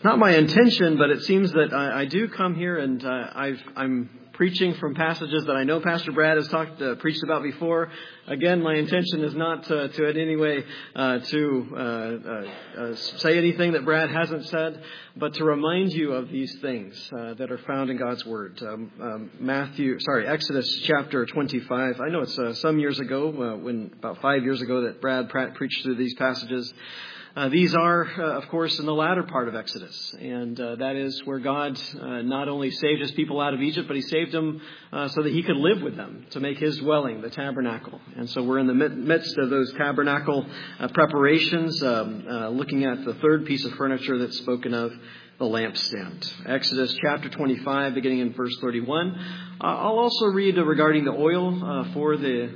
not my intention, but it seems that I do come here and I'm preaching from passages that I know Pastor Brad has preached about before. Again, my intention is not to in any way say anything that Brad hasn't said, but to remind you of these things that are found in God's Word. Exodus chapter 25. I know it's some years ago, about 5 years ago, that Brad preached through these passages. These are, of course, in the latter part of Exodus, and that is where God not only saved His people out of Egypt, but He saved them so that He could live with them, to make His dwelling, the tabernacle. And so we're in the midst of those tabernacle preparations, looking at the third piece of furniture that's spoken of, the lampstand. Exodus chapter 25, beginning in verse 31. I'll also read regarding the oil for the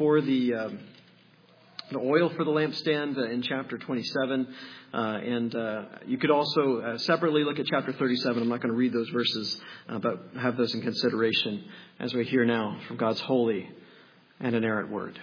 oil for the lampstand in chapter 27. And you could also separately look at chapter 37. I'm not going to read those verses, but have those in consideration as we hear now from God's holy and inerrant word.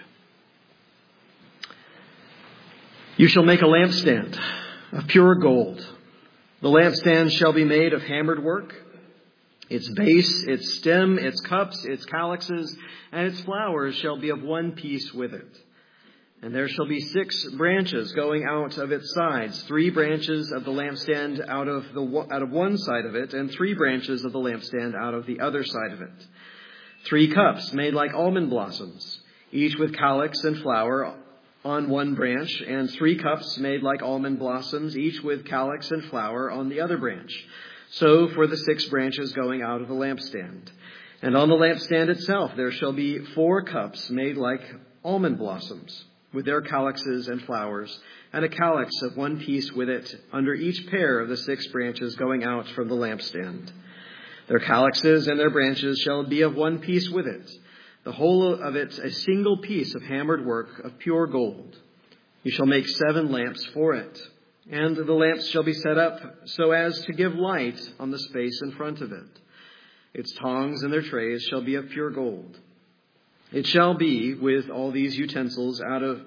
You shall make a lampstand of pure gold. The lampstand shall be made of hammered work. Its base, its stem, its cups, its calyxes, and its flowers shall be of one piece with it. And there shall be 6 branches going out of its sides, 3 branches of the lampstand out of one side of it, and 3 branches of the lampstand out of the other side of it. 3 cups made like almond blossoms, each with calyx and flower on one branch, and 3 cups made like almond blossoms, each with calyx and flower on the other branch. So for the 6 branches going out of the lampstand. And on the lampstand itself there shall be 4 cups made like almond blossoms, with their calyxes and flowers, and a calyx of one piece with it under each pair of the 6 branches going out from the lampstand. Their calyxes and their branches shall be of one piece with it, the whole of it a single piece of hammered work of pure gold. You shall make 7 lamps for it, and the lamps shall be set up so as to give light on the space in front of it. Its tongs and their trays shall be of pure gold. It shall be made with all these utensils out of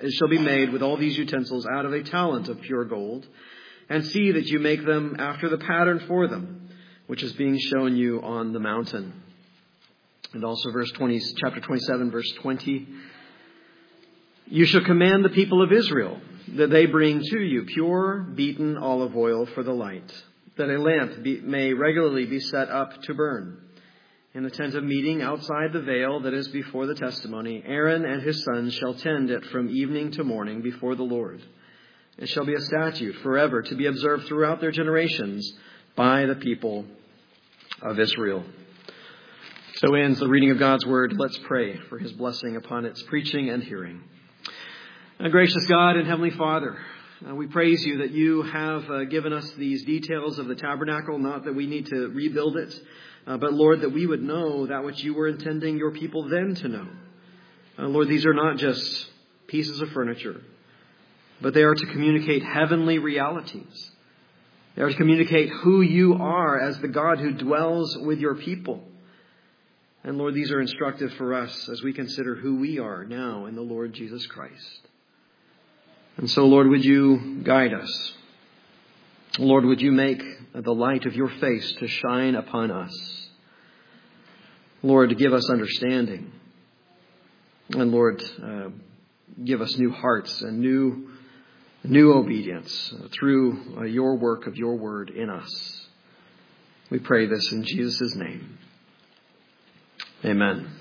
a talent of pure gold, and see that you make them after the pattern for them, which is being shown you on the mountain. And also chapter 27, verse 20. You shall command the people of Israel that they bring to you pure beaten olive oil for the light, that a lamp may regularly be set up to burn. In the tent of meeting outside the veil that is before the testimony, Aaron and his sons shall tend it from evening to morning before the Lord. It shall be a statute forever to be observed throughout their generations by the people of Israel. So ends the reading of God's word. Let's pray for His blessing upon its preaching and hearing. Gracious God and Heavenly Father, we praise You that You have given us these details of the tabernacle, not that we need to rebuild it, but Lord, that we would know that which You were intending Your people then to know. Lord, these are not just pieces of furniture, but they are to communicate heavenly realities. They are to communicate who You are as the God who dwells with Your people. And Lord, these are instructive for us as we consider who we are now in the Lord Jesus Christ. And so, Lord, would You guide us? Lord, would You make the light of Your face to shine upon us? Lord, to give us understanding. And Lord, give us new hearts and new obedience through Your work of Your word in us. We pray this in Jesus' name. Amen.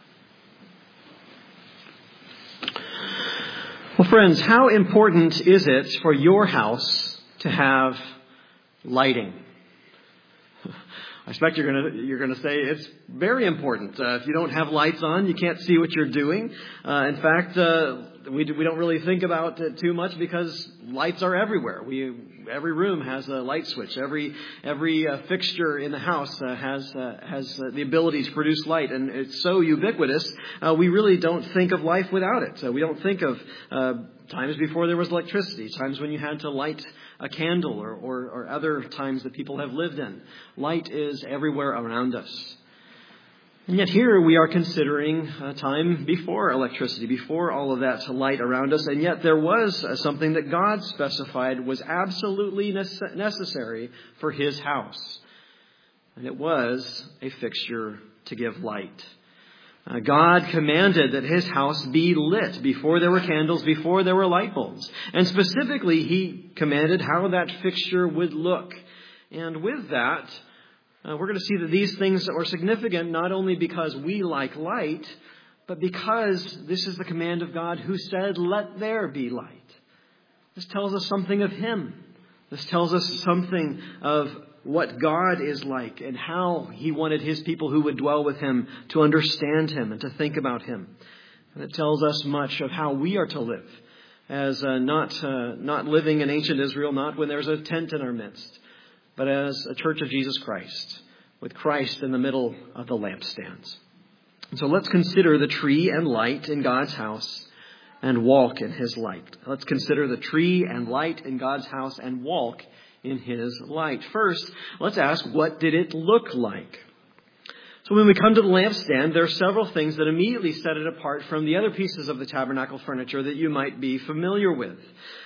Well, friends, how important is it for your house to have lighting? I expect you're going to say it's very important. If you don't have lights on, you can't see what you're doing. In fact, we don't really think about it too much because lights are everywhere. Every room has a light switch. Every fixture in the house has the ability to produce light, and it's so ubiquitous. We really don't think of life without it. We don't think of times before there was electricity, times when you had to light a candle or other times that people have lived in. Light is everywhere around us. And yet here we are considering a time before electricity, before all of that light around us, and yet there was something that God specified was absolutely necessary for His house. And it was a fixture to give light. God commanded that His house be lit before there were candles, before there were light bulbs. And specifically, He commanded how that fixture would look. And with that, we're going to see that these things are significant not only because we like light, but because this is the command of God who said, "Let there be light." This tells us something of Him. This tells us something of what God is like and how He wanted His people who would dwell with Him to understand Him and to think about Him. And it tells us much of how we are to live as not living in ancient Israel, not when there's a tent in our midst, but as a church of Jesus Christ, with Christ in the middle of the lampstands. And so let's consider the tree and light in God's house and walk in His light. Let's consider the tree and light in God's house and walk in His light. First, let's ask, what did it look like? So when we come to the lampstand, there are several things that immediately set it apart from the other pieces of the tabernacle furniture that you might be familiar with.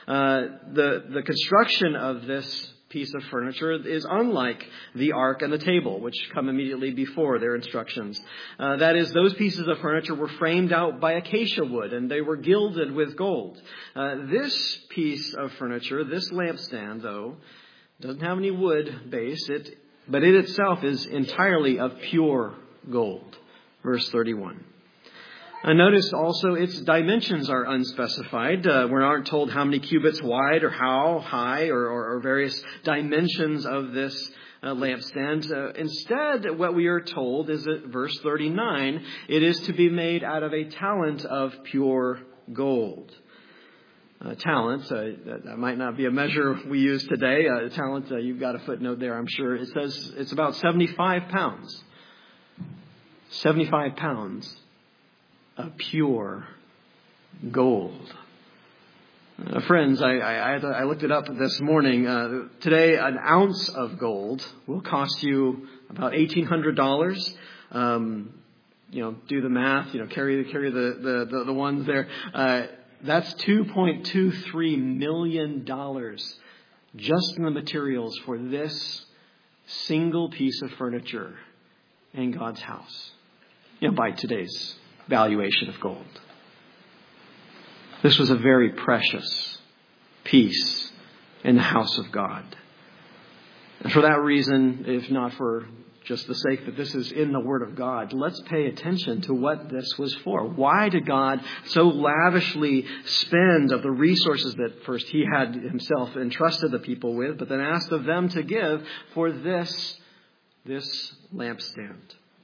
The construction of this piece of furniture is unlike the ark and the table, which come immediately before their instructions. That is, those pieces of furniture were framed out by acacia wood, and they were gilded with gold. This piece of furniture, this lampstand, though, doesn't have any wood base, but it itself is entirely of pure gold. Verse 31. Notice also its dimensions are unspecified. We aren't told how many cubits wide or how high or various dimensions of this lampstand. Instead, what we are told is that verse 39, it is to be made out of a talent of pure gold. Talent, that might not be a measure we use today. Talent, you've got a footnote there, I'm sure. It says it's about 75 pounds. 75 pounds of pure gold. Friends, I looked it up this morning. Today, an ounce of gold will cost you about $1,800. Do the math. Carry the ones there. That's $2.23 million just in the materials for this single piece of furniture in God's house. By today's valuation of gold. This was a very precious piece in the house of God. And for that reason, if not for just the sake that this is in the Word of God, let's pay attention to what this was for. Why did God so lavishly spend of the resources that first He had Himself entrusted the people with, but then asked of them to give for this lampstand?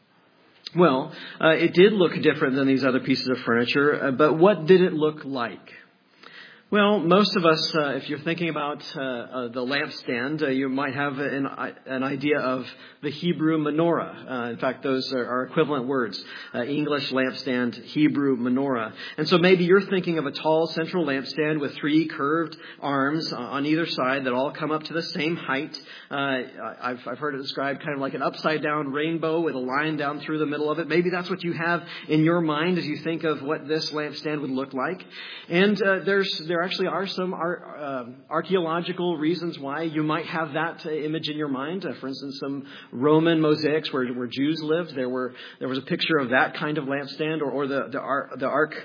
Well, it did look different than these other pieces of furniture, but what did it look like? Well, most of us, if you're thinking about the lampstand, you might have an idea of the Hebrew menorah. In fact, those are equivalent words. English lampstand, Hebrew menorah. And so maybe you're thinking of a tall central lampstand with 3 curved arms on either side that all come up to the same height. I've heard it described kind of like an upside down rainbow with a line down through the middle of it. Maybe that's what you have in your mind as you think of what this lampstand would look like. And there actually are some archaeological reasons why you might have that image in your mind. For instance, some Roman mosaics where Jews lived, there was a picture of that kind of lampstand, or the Ark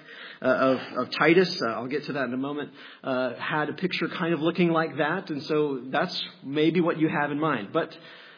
of Titus. I'll get to that in a moment. Had a picture kind of looking like that, and so that's maybe what you have in mind. But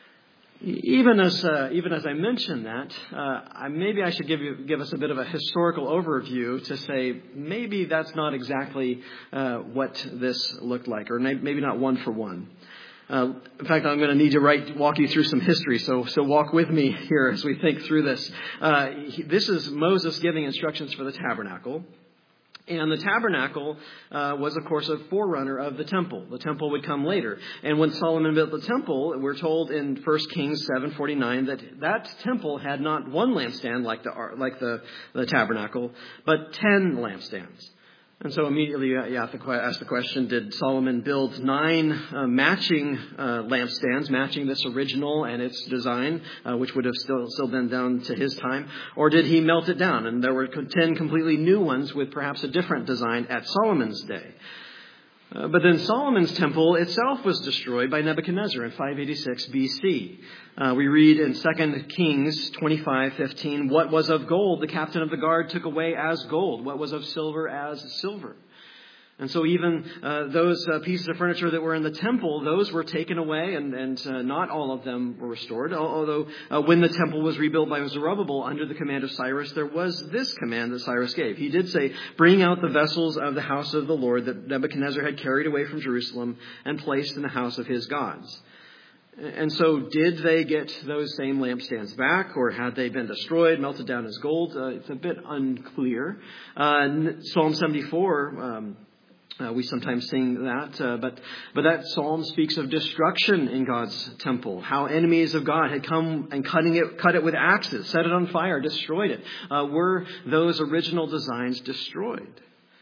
even as I mentioned that, maybe I should give us a bit of a historical overview to say maybe that's not exactly what this looked like, or maybe not one for one. In fact, I'm going to need to walk you through some history, so walk with me here as we think through this. This is Moses giving instructions for the tabernacle. And the tabernacle was, of course, a forerunner of the temple. The temple would come later. And when Solomon built the temple, we're told in 1 Kings 7:49 that temple had not one lampstand like the tabernacle, but 10 lampstands. And so immediately you have to ask the question, did Solomon build 9 matching lampstands, matching this original and its design, which would have still been down to his time? Or did he melt it down? And there were 10 completely new ones with perhaps a different design at Solomon's day. But then Solomon's temple itself was destroyed by Nebuchadnezzar in 586 BC. We read in 2 Kings 25:15, what was of gold, the captain of the guard took away as gold. What was of silver as silver. And so even those pieces of furniture that were in the temple, those were taken away, and not all of them were restored. Although when the temple was rebuilt by Zerubbabel under the command of Cyrus, there was this command that Cyrus gave. He did say, bring out the vessels of the house of the Lord that Nebuchadnezzar had carried away from Jerusalem and placed in the house of his gods. And so did they get those same lampstands back, or had they been destroyed, melted down as gold? It's a bit unclear. Psalm 74... we sometimes sing that, but that psalm speaks of destruction in God's temple. How enemies of God had come and cut it with axes, set it on fire, destroyed it. Were those original designs destroyed?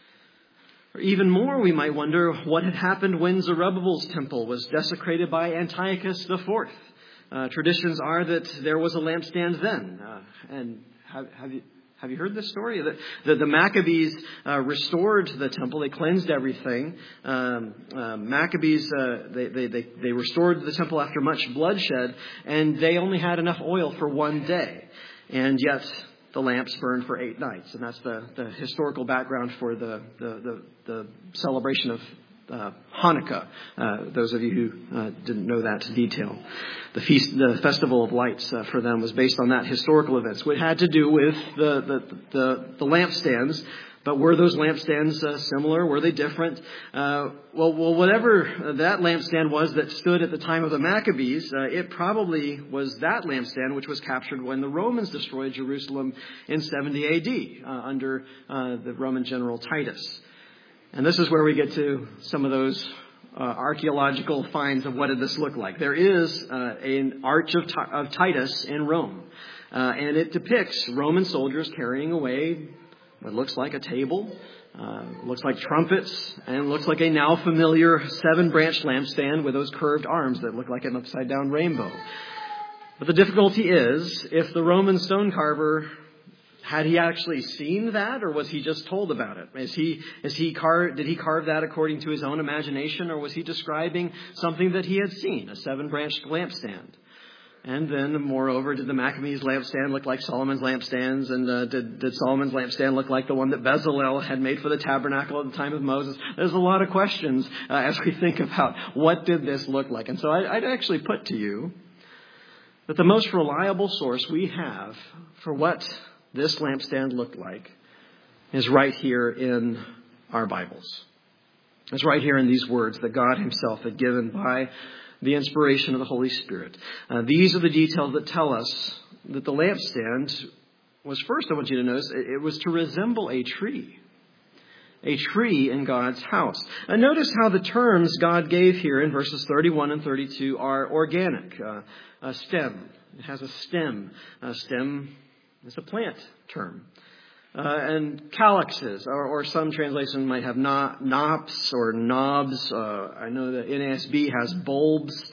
Or even more, we might wonder what had happened when Zerubbabel's temple was desecrated by Antiochus IV. Traditions are that there was a lampstand then, and have you heard this story? The Maccabees restored the temple. They cleansed everything. Maccabees, they restored the temple after much bloodshed, and they only had enough oil for one day. And yet the lamps burned for 8 nights. And that's the historical background for the celebration of Hanukkah. Those of you who didn't know that detail. The Festival of Lights for them was based on that historical event. So it had to do with the lampstands. But were those lampstands similar? Were they different? Well, whatever that lampstand was that stood at the time of the Maccabees, it probably was that lampstand which was captured when the Romans destroyed Jerusalem in 70 A.D. Under the Roman general Titus. And this is where we get to some of those archaeological finds of what did this look like. There is an arch of Titus in Rome, and it depicts Roman soldiers carrying away what looks like a table, looks like trumpets, and looks like a now familiar 7-branch lampstand with those curved arms that look like an upside-down rainbow. But the difficulty is, if the Roman stone carver, had he actually seen that, or was he just told about it? Did he carve that according to his own imagination, or was he describing something that he had seen, a 7-branched lampstand? And then, moreover, did the Maccabees lampstand look like Solomon's lampstands? And did Solomon's lampstand look like the one that Bezalel had made for the tabernacle at the time of Moses? There's a lot of questions as we think about what did this look like. And so I'd actually put to you that the most reliable source we have for what this lampstand looked like is right here in our Bibles. It's right here in these words that God himself had given by the inspiration of the Holy Spirit. These are the details that tell us that the lampstand was, first, I want you to notice, it was to resemble a tree. A tree in God's house. And notice how the terms God gave here in verses 31 and 32 are organic. A stem. It has a stem. A stem is a plant term. And calyxes, or some translations might have knops or knobs. I know the NASB has bulbs.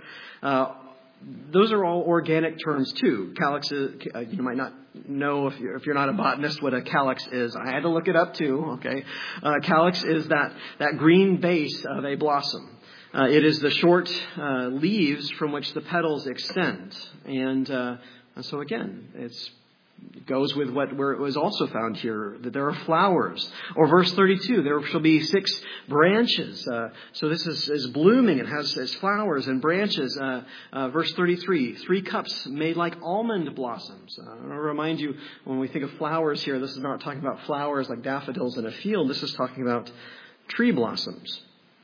Those are all organic terms too. Calyxes, you might not know if you're not a botanist what a calyx is. I had to look it up too. Okay, calyx is that green base of a blossom. It is the short leaves from which the petals extend, and so again, it goes with where it was also found here, that there are flowers. Or verse 32, there shall be 6 branches. So this is blooming. It has flowers and branches. Verse 33, 3 cups made like almond blossoms. I want to remind you, when we think of flowers here, this is not talking about flowers like daffodils in a field. This is talking about tree blossoms.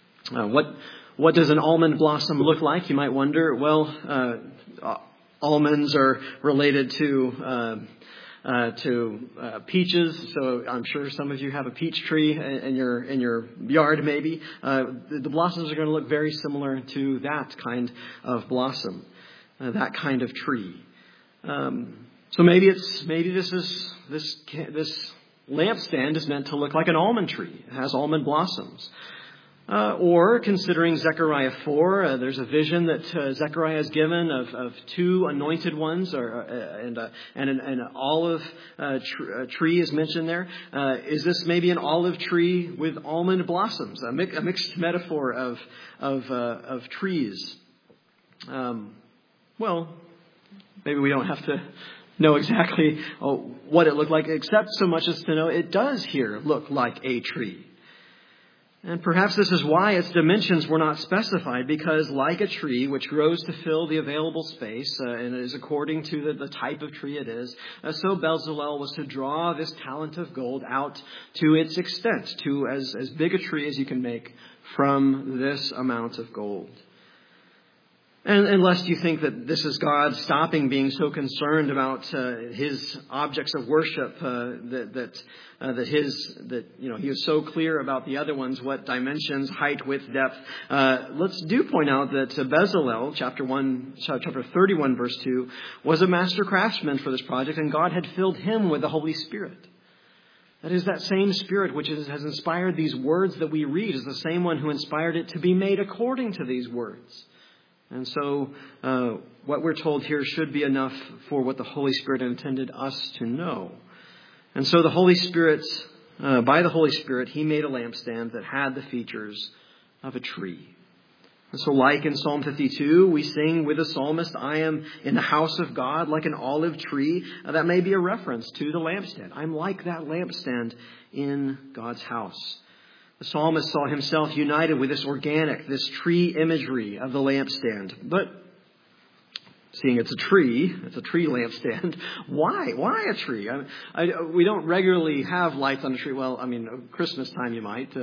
What does an almond blossom look like? You might wonder. Well, almonds are related to peaches, so I'm sure some of you have a peach tree in your yard. Maybe the blossoms are going to look very similar to that kind of blossom, that kind of tree. So maybe this lampstand is meant to look like an almond tree. It has almond blossoms. Or, considering Zechariah 4, there's a vision that Zechariah is given of two anointed ones, and an olive tree is mentioned there. Is this maybe an olive tree with almond blossoms? A mixed metaphor of trees. Well, maybe we don't have to know exactly what it looked like, except so much as to know it does here look like a tree. And perhaps this is why its dimensions were not specified, because like a tree which grows to fill the available space, and is according to the type of tree it is, so Bezalel was to draw this talent of gold out to its extent, to as big a tree as you can make from this amount of gold. And lest you think that this is God stopping being so concerned about his objects of worship, that he was so clear about the other ones, what dimensions, height, width, depth. Let's do point out that Bezalel, chapter 31, verse 2, was a master craftsman for this project, and God had filled him with the Holy Spirit. That is, that same Spirit which has inspired these words that we read is the same one who inspired it to be made according to these words. And so what we're told here should be enough for what the Holy Spirit intended us to know. And so the Holy Spirit, by the Holy Spirit, he made a lampstand that had the features of a tree. And so like in Psalm 52, we sing with the psalmist, I am in the house of God like an olive tree. That may be a reference to the lampstand. I'm like that lampstand in God's house. The psalmist saw himself united with this organic, this tree imagery of the lampstand. But seeing it's a tree lampstand, why a tree? We don't regularly have lights on a tree. Well, Christmas time you might,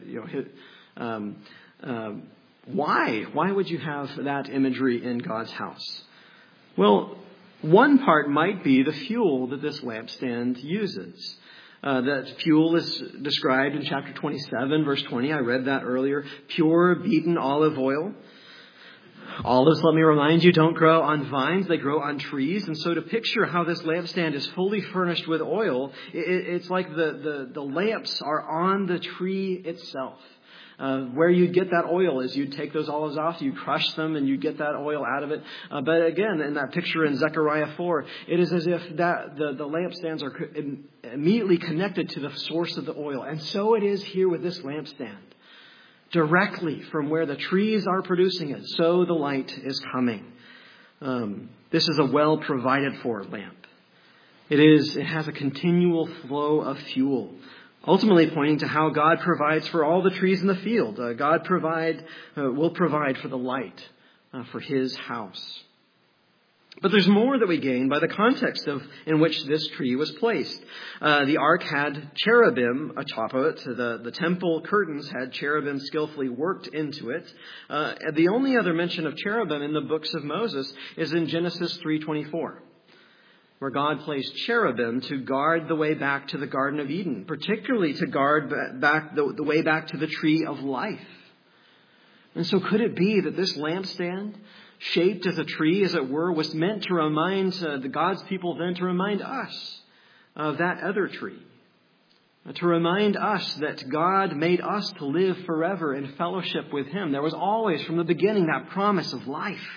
why would you have that imagery in God's house? Well, one part might be the fuel that this lampstand uses. That fuel is described in chapter 27, verse 20. I read that earlier. Pure beaten olive oil. Olives, let me remind you, don't grow on vines. They grow on trees. And so to picture how this lampstand is fully furnished with oil, it's like the lamps are on the tree itself. Where you'd get that oil is you'd take those olives off, you'd crush them, and you'd get that oil out of it. But again, in that picture in Zechariah 4, it is as if the lampstands are immediately connected to the source of the oil. And so it is here with this lampstand. Directly from where the trees are producing it, so the light is coming. This is a well provided for lamp. It has a continual flow of fuel. Ultimately pointing to how God provides for all the trees in the field. God will provide for the light for his house. But there's more that we gain by the context in which this tree was placed. The ark had cherubim atop of it. The temple curtains had cherubim skillfully worked into it. The only other mention of cherubim in the books of Moses is in Genesis 3:24. Where God placed cherubim to guard the way back to the Garden of Eden, particularly to guard back the way back to the tree of life. And so could it be that this lampstand, shaped as a tree, as it were, was meant to remind the God's people then, to remind us of that other tree? To remind us that God made us to live forever in fellowship with him. There was always, from the beginning, that promise of life.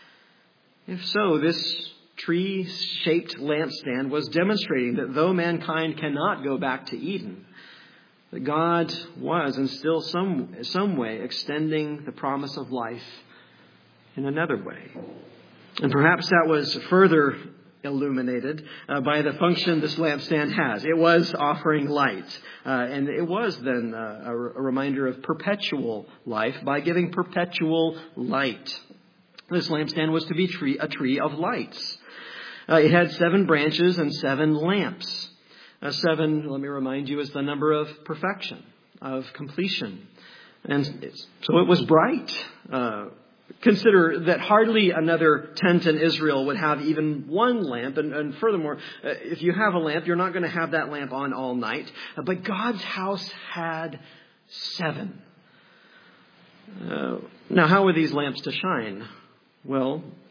If so, this tree-shaped lampstand was demonstrating that though mankind cannot go back to Eden, that God was and still some way extending the promise of life in another way. And perhaps that was further illuminated by the function this lampstand has. It was offering light, and it was then a reminder of perpetual life by giving perpetual light. This lampstand was to be a tree of lights. It had 7 branches and 7 lamps. 7, let me remind you, is the number of perfection, of completion. And so it was bright. Consider that hardly another tent in Israel would have even one lamp. And furthermore, if you have a lamp, you're not going to have that lamp on all night. But God's house had 7. Now, how were these lamps to shine? Well,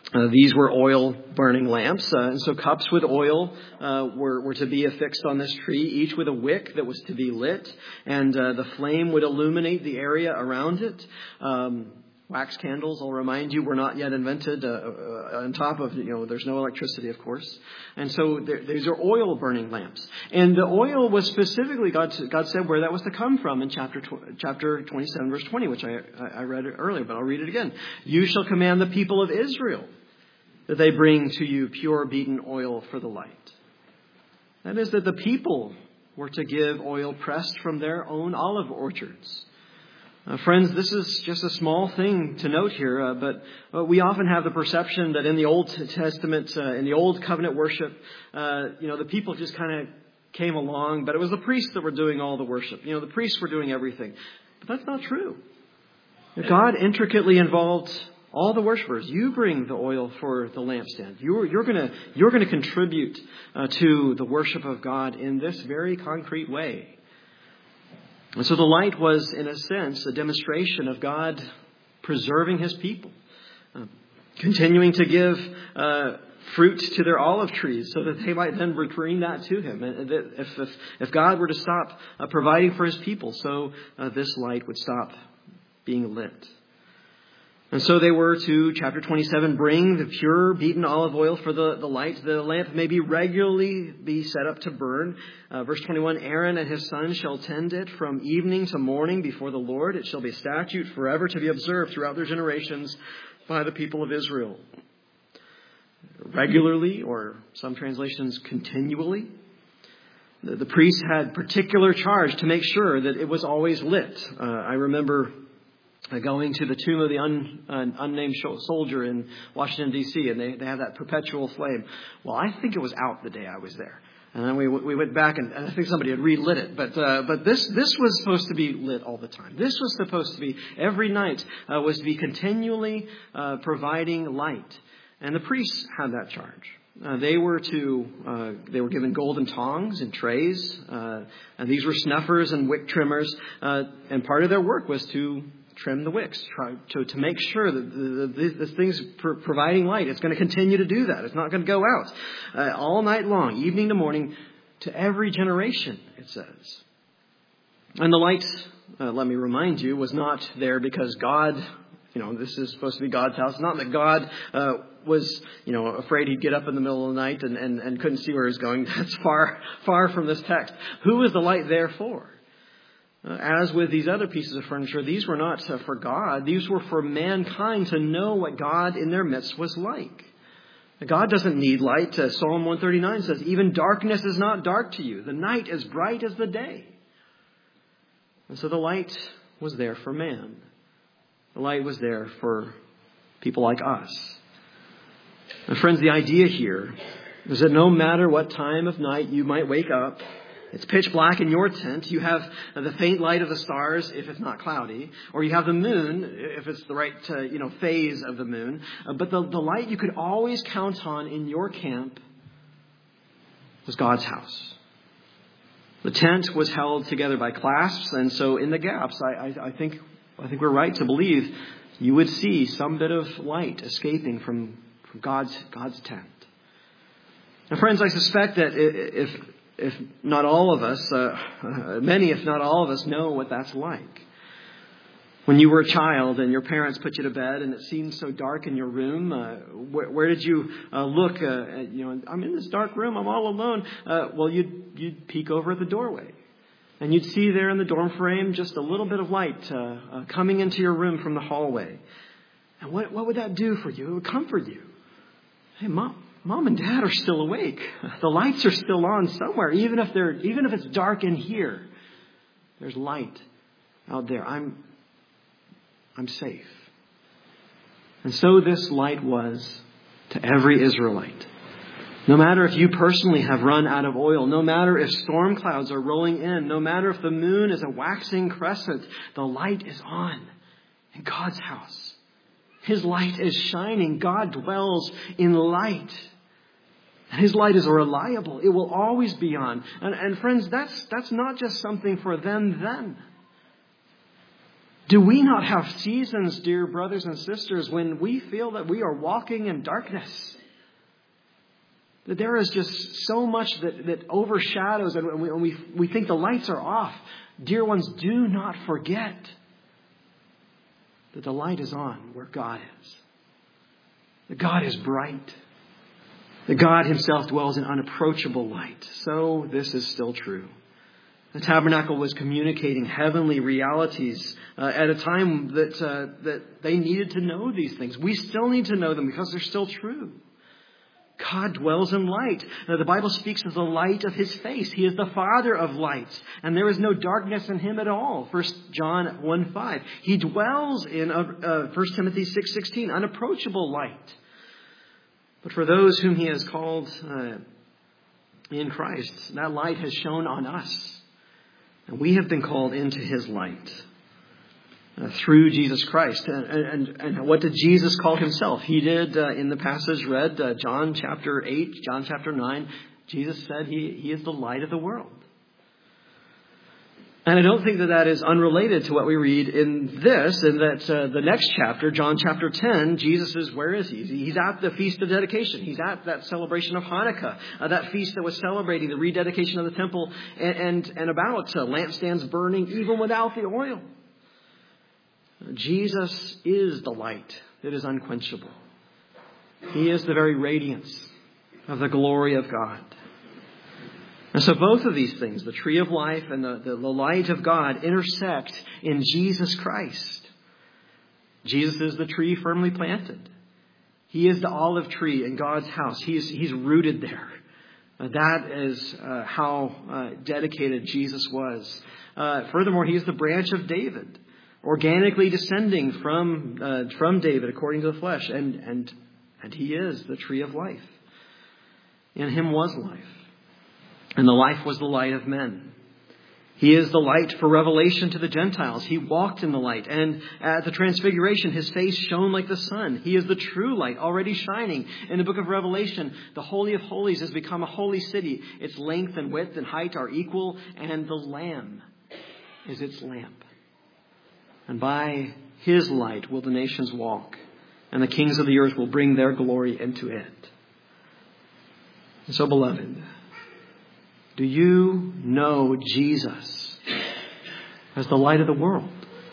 These were oil-burning lamps, and so cups with oil were to be affixed on this tree, each with a wick that was to be lit, and the flame would illuminate the area around it. Wax candles, I'll remind you, were not yet invented. On top of, there's no electricity, of course. And so these are oil-burning lamps. And the oil was specifically, God said where that was to come from in chapter 27, verse 20, which I read earlier, but I'll read it again. You shall command the people of Israel that they bring to you pure beaten oil for the light. That is, that the people were to give oil pressed from their own olive orchards. Friends, this is just a small thing to note here, but we often have the perception that in the Old Testament, in the Old Covenant worship, the people just kind of came along, but it was the priests that were doing all the worship. The priests were doing everything. But that's not true. God intricately involved all the worshipers. You bring the oil for the lampstand. You're going to contribute to the worship of God in this very concrete way. And so the light was, in a sense, a demonstration of God preserving His people, continuing to give fruit to their olive trees so that they might then bring that to Him. And if God were to stop providing for His people, so this light would stop being lit. And so they were to, chapter 27, bring the pure beaten olive oil for the light. The lamp may be regularly be set up to burn. Verse 21, Aaron and his sons shall tend it from evening to morning before the Lord. It shall be a statute forever to be observed throughout their generations by the people of Israel. Regularly, or some translations continually. The priests had particular charge to make sure that it was always lit. I remember going to the tomb of the unnamed soldier in Washington, D.C., and they have that perpetual flame. Well, I think it was out the day I was there. And then we went back, and I think somebody had relit it. But this was supposed to be lit all the time. This was supposed to be, every night, was to be continually providing light. And the priests had that charge. They were given golden tongs and trays, and these were snuffers and wick trimmers. And part of their work was to trim the wicks, to make sure that the thing's providing light. It's going to continue to do that. It's not going to go out all night long, evening to morning, to every generation, it says. And the light, let me remind you, was not there because God, this is supposed to be God's house. Not that God was, afraid he'd get up in the middle of the night and couldn't see where he was going. That's far from this text. Who was the light there for? As with these other pieces of furniture, these were not for God. These were for mankind to know what God in their midst was like. God doesn't need light. Psalm 139 says, even darkness is not dark to you. The night is bright as the day. And so the light was there for man. The light was there for people like us. And friends, the idea here is that no matter what time of night you might wake up, it's pitch black in your tent. You have the faint light of the stars if it's not cloudy, or you have the moon if it's the right phase of the moon. But the light you could always count on in your camp was God's house. The tent was held together by clasps, and so in the gaps, I think we're right to believe you would see some bit of light escaping from God's tent. Now, friends, I suspect that if not all of us, many, if not all of us, know what that's like. When you were a child and your parents put you to bed and it seemed so dark in your room, where did you look? I'm in this dark room, I'm all alone. Well, you'd peek over at the doorway. And you'd see there in the dorm frame just a little bit of light coming into your room from the hallway. And what would that do for you? It would comfort you. Hey, Mom and Dad are still awake. The lights are still on somewhere. Even if it's dark in here, there's light out there. I'm safe. And so this light was to every Israelite. No matter if you personally have run out of oil, no matter if storm clouds are rolling in, no matter if the moon is a waxing crescent, the light is on in God's house. His light is shining. God dwells in light. His light is reliable. It will always be on. And friends, that's not just something for them then. Do we not have seasons, dear brothers and sisters, when we feel that we are walking in darkness? That there is just so much that overshadows, and we think the lights are off. Dear ones, do not forget that the light is on where God is. That God is bright. That God himself dwells in unapproachable light. So this is still true. The tabernacle was communicating heavenly realities at a time that they needed to know these things. We still need to know them because they're still true. God dwells in light. The Bible speaks of the light of his face. He is the Father of lights, and there is no darkness in him at all. 1 John 1:5. He dwells in 1 Timothy 6:16, unapproachable light. But for those whom he has called in Christ, that light has shone on us. And we have been called into his light through Jesus Christ. And what did Jesus call himself? He did, in the passage read, John chapter 8, John chapter 9, Jesus said he is the light of the world. And I don't think that is unrelated to what we read in this, in that the next chapter, John chapter 10, Jesus is, where is he? He's at the Feast of Dedication. He's at that celebration of Hanukkah, that feast that was celebrating the rededication of the temple and about lampstands burning even without the oil. Jesus is the light that is unquenchable. He is the very radiance of the glory of God. And so both of these things, the tree of life and the light of God, intersect in Jesus Christ. Jesus is the tree firmly planted. He is the olive tree in God's house. He's rooted there. That is how dedicated Jesus was. Furthermore, he is the branch of David, organically descending from David according to the flesh. And he is the tree of life. In him was life. And the life was the light of men. He is the light for revelation to the Gentiles. He walked in the light. And at the transfiguration, his face shone like the sun. He is the true light, already shining. In the book of Revelation, the Holy of Holies has become a holy city. Its length and width and height are equal. And the Lamb is its lamp. And by his light will the nations walk. And the kings of the earth will bring their glory into it. And so, beloved, do you know Jesus as the light of the world?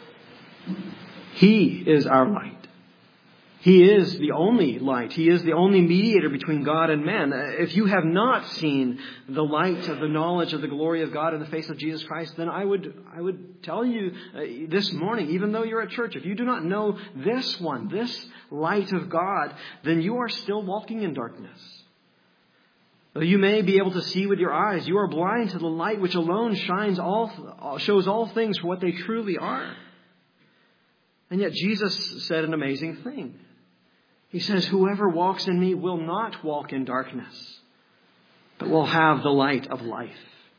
He is our light. He is the only light. He is the only mediator between God and man. If you have not seen the light of the knowledge of the glory of God in the face of Jesus Christ, then I would tell you this morning, even though you're at church, if you do not know this one, this light of God, then you are still walking in darkness. Though you may be able to see with your eyes, you are blind to the light which alone shows all things for what they truly are. And yet Jesus said an amazing thing. He says, whoever walks in me will not walk in darkness, but will have the light of life.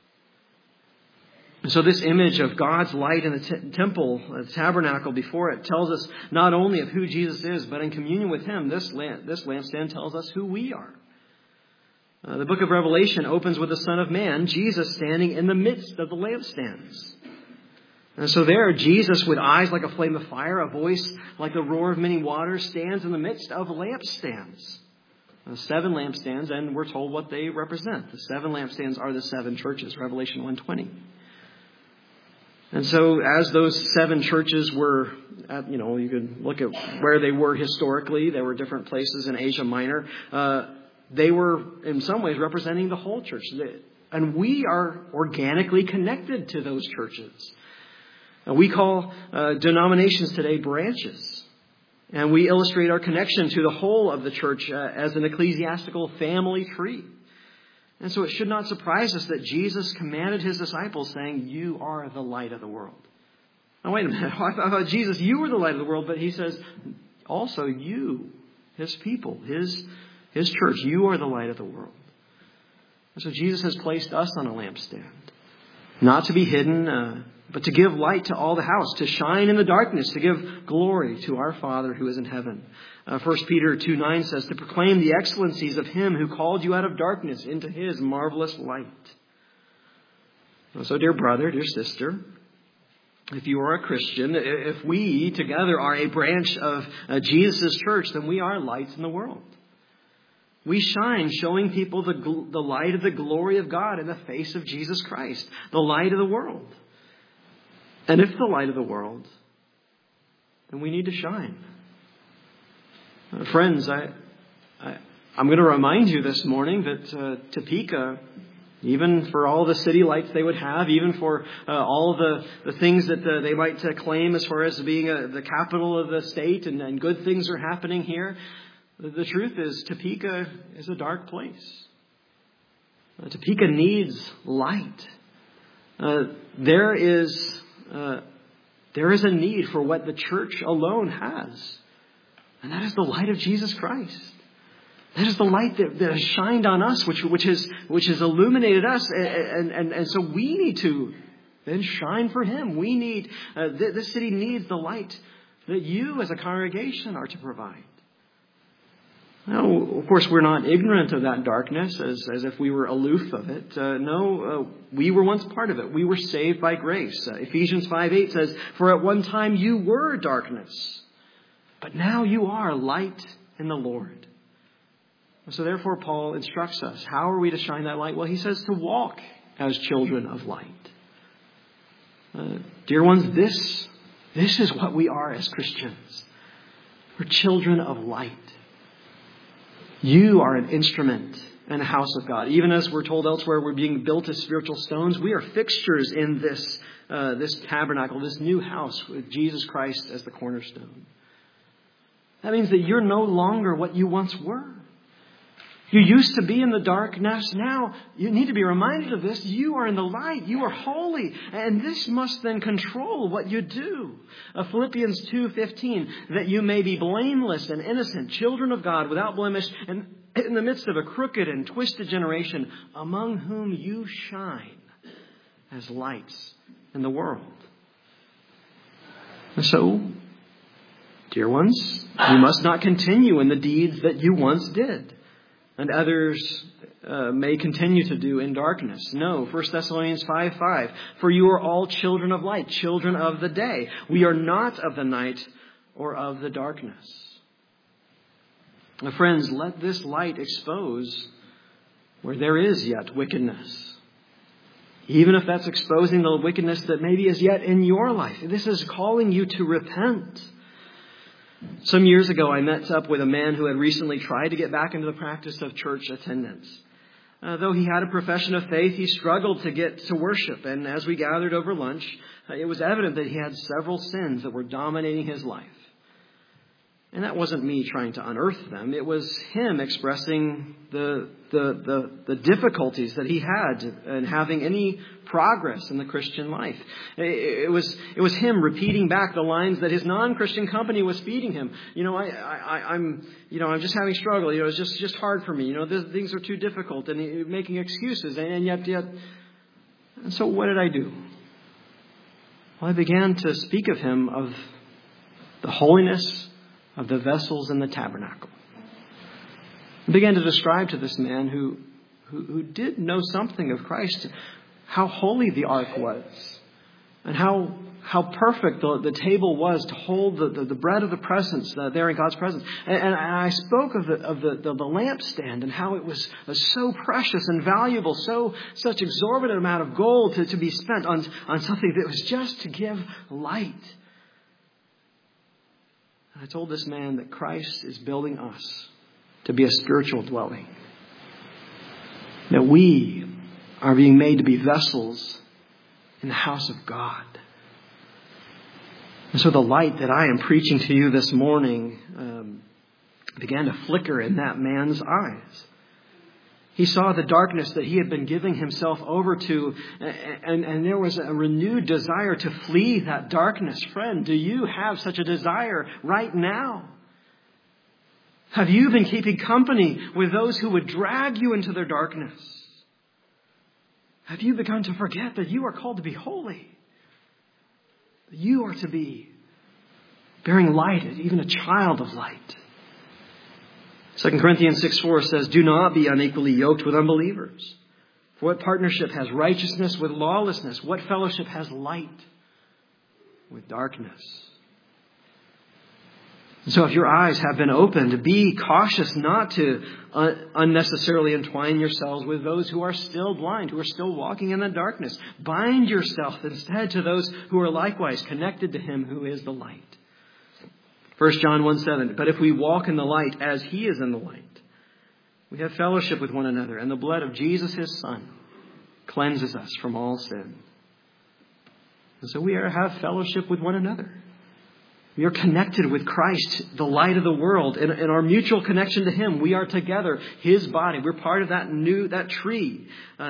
And so this image of God's light in the temple, the tabernacle before it, tells us not only of who Jesus is, but in communion with him, this lampstand tells us who we are. The book of Revelation opens with the Son of Man, Jesus, standing in the midst of the lampstands. And so there, Jesus, with eyes like a flame of fire, a voice like the roar of many waters, stands in the midst of lampstands. 7 lampstands, and we're told what they represent. The 7 lampstands are the 7 churches, Revelation 1:20. And so as those 7 churches were, you can look at where they were historically. There were different places in Asia Minor. They were, in some ways, representing the whole church. And we are organically connected to those churches. We call denominations today branches. And we illustrate our connection to the whole of the church as an ecclesiastical family tree. And so it should not surprise us that Jesus commanded his disciples, saying, you are the light of the world. Now, wait a minute. I thought, Jesus, you were the light of the world. But he says, also you, his people, his church, you are the light of the world. And so Jesus has placed us on a lampstand. Not to be hidden, but to give light to all the house, to shine in the darkness, to give glory to our Father who is in heaven. 1 Peter 2:9 says, to proclaim the excellencies of him who called you out of darkness into his marvelous light. And so, dear brother, dear sister, if you are a Christian, if we together are a branch of Jesus' church, then we are lights in the world. We shine, showing people the light of the glory of God in the face of Jesus Christ, the light of the world. And if the light of the world, then we need to shine. Friends, I'm going to remind you this morning that Topeka, even for all the city lights they would have, even for all the things that they might claim as far as being the capital of the state and good things are happening here, the truth is Topeka is a dark place. Topeka needs light. There is a need for what the church alone has. And that is the light of Jesus Christ. That is the light that has shined on us, which has illuminated us. And so we need to then shine for Him. We need, this city needs the light that you as a congregation are to provide. Now, of course, we're not ignorant of that darkness as if we were aloof of it. No, we were once part of it. We were saved by grace. Ephesians 5:8 says, "For at one time you were darkness, but now you are light in the Lord." So therefore, Paul instructs us. How are we to shine that light? Well, he says to walk as children of light. Dear ones, this is what we are as Christians. We're children of light. You are an instrument in the house of God. Even as we're told elsewhere, we're being built as spiritual stones. We are fixtures in this tabernacle, this new house with Jesus Christ as the cornerstone. That means that you're no longer what you once were. You used to be in the darkness. Now you need to be reminded of this. You are in the light. You are holy. And this must then control what you do. Philippians 2:15, that you may be blameless and innocent, children of God without blemish, and in the midst of a crooked and twisted generation, among whom you shine as lights in the world. And so, dear ones, you must not continue in the deeds that you once did, and others may continue to do in darkness. No, 1 Thessalonians 5:5. For you are all children of light, children of the day. We are not of the night or of the darkness. Now, friends, let this light expose where there is yet wickedness. Even if that's exposing the wickedness that maybe is yet in your life. This is calling you to repent. Some years ago, I met up with a man who had recently tried to get back into the practice of church attendance. Though he had a profession of faith, he struggled to get to worship. And as we gathered over lunch, it was evident that he had several sins that were dominating his life. And that wasn't me trying to unearth them. It was him expressing the difficulties that he had in having any progress in the Christian life. It was him repeating back the lines that his non-Christian company was feeding him. I'm just having struggle. It's just hard for me. Things are too difficult, and making excuses. And yet. And so what did I do? Well, I began to speak of him, of the holiness of the vessels in the tabernacle. I began to describe to this man who did know something of Christ, how holy the ark was, and how perfect the table was to hold the bread of the presence there in God's presence. And I spoke of the lampstand and how it was so precious and valuable, such exorbitant amount of gold to be spent on something that was just to give light. I told this man that Christ is building us to be a spiritual dwelling. That we are being made to be vessels in the house of God. And so the light that I am preaching to you this morning began to flicker in that man's eyes. He saw the darkness that he had been giving himself over to, and there was a renewed desire to flee that darkness. Friend, do you have such a desire right now? Have you been keeping company with those who would drag you into their darkness? Have you begun to forget that you are called to be holy? That you are to be bearing light, even a child of light. 2 Corinthians 6:4 says, do not be unequally yoked with unbelievers. For what partnership has righteousness with lawlessness? What fellowship has light with darkness. So if your eyes have been opened, be cautious not to unnecessarily entwine yourselves with those who are still blind, who are still walking in the darkness. Bind yourself instead to those who are likewise connected to Him who is the light. 1 John 1:7, but if we walk in the light as He is in the light, we have fellowship with one another, and the blood of Jesus, His Son, cleanses us from all sin. And so we have fellowship with one another. We are connected with Christ, the light of the world. In our mutual connection to Him, we are together, His body. We're part of that tree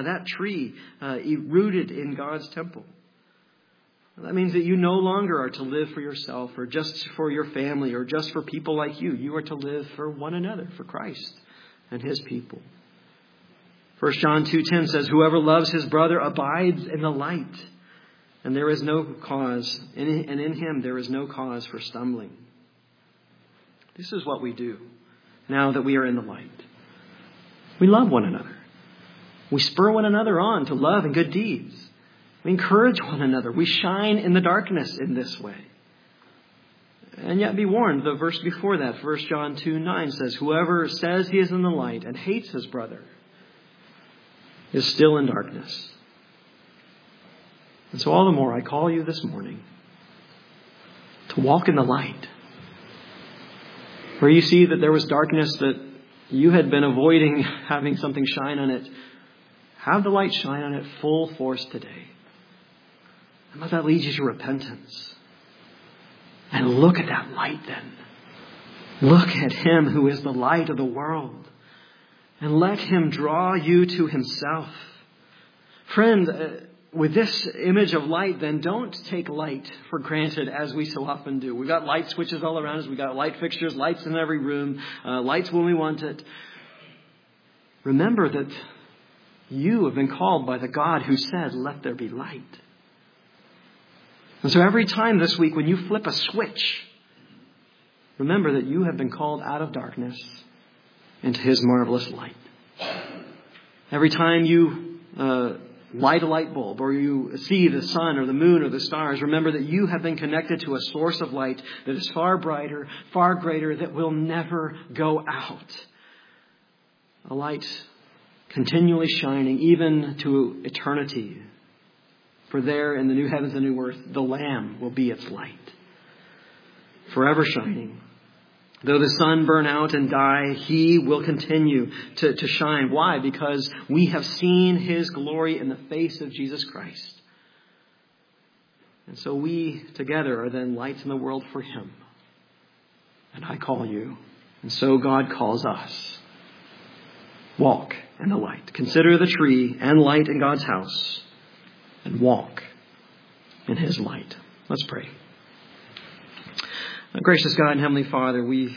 rooted in God's temple. That means that you no longer are to live for yourself or just for your family or just for people like you. You are to live for one another, for Christ and His people. 1 John 2:10 says, whoever loves his brother abides in the light. And there is no cause, and in Him there is no cause for stumbling. This is what we do now that we are in the light. We love one another. We spur one another on to love and good deeds. We encourage one another. We shine in the darkness in this way. And yet be warned, the verse before that, 1 John 2:9 says, whoever says he is in the light and hates his brother is still in darkness. And so all the more I call you this morning to walk in the light. Where you see that there was darkness that you had been avoiding having something shine on it, have the light shine on it full force today. And let that lead you to repentance. And look at that light then. Look at Him who is the light of the world. And let Him draw you to Himself. Friend, with this image of light, then don't take light for granted as we so often do. We've got light switches all around us. We've got light fixtures, lights in every room, lights when we want it. Remember that you have been called by the God who said, let there be light. And so every time this week when you flip a switch, remember that you have been called out of darkness into His marvelous light. Every time you light a light bulb or you see the sun or the moon or the stars, remember that you have been connected to a source of light that is far brighter, far greater, that will never go out. A light continually shining even to eternity. For there in the new heavens and new earth, the Lamb will be its light. Forever shining. Though the sun burn out and die, He will continue to shine. Why? Because we have seen His glory in the face of Jesus Christ. And so we together are then lights in the world for Him. And I call you. And so God calls us. Walk in the light. Consider the tree and light in God's house. And walk in His light. Let's pray. Gracious God and Heavenly Father, we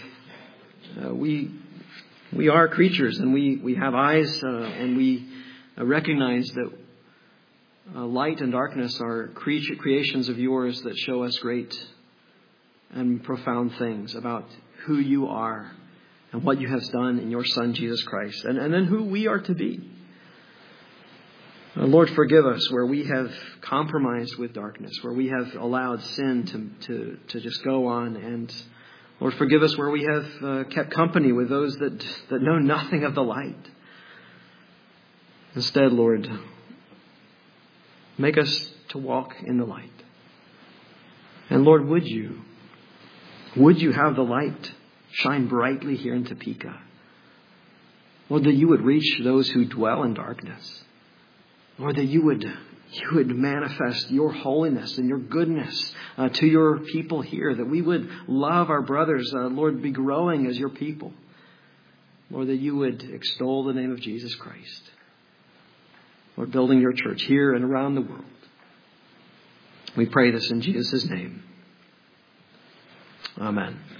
are creatures and we have eyes and we recognize that light and darkness are creations of yours that show us great and profound things about who you are and what you have done in your Son, Jesus Christ, and then who we are to be. Lord, forgive us where we have compromised with darkness, where we have allowed sin to just go on. And Lord, forgive us where we have kept company with those that know nothing of the light. Instead, Lord, make us to walk in the light. And Lord, would you have the light shine brightly here in Topeka? Lord, that you would reach those who dwell in darkness. Lord, that you would manifest your holiness and your goodness to your people here. That we would love our brothers. Lord, be growing as your people. Lord, that you would extol the name of Jesus Christ. Lord, building your church here and around the world. We pray this in Jesus' name. Amen.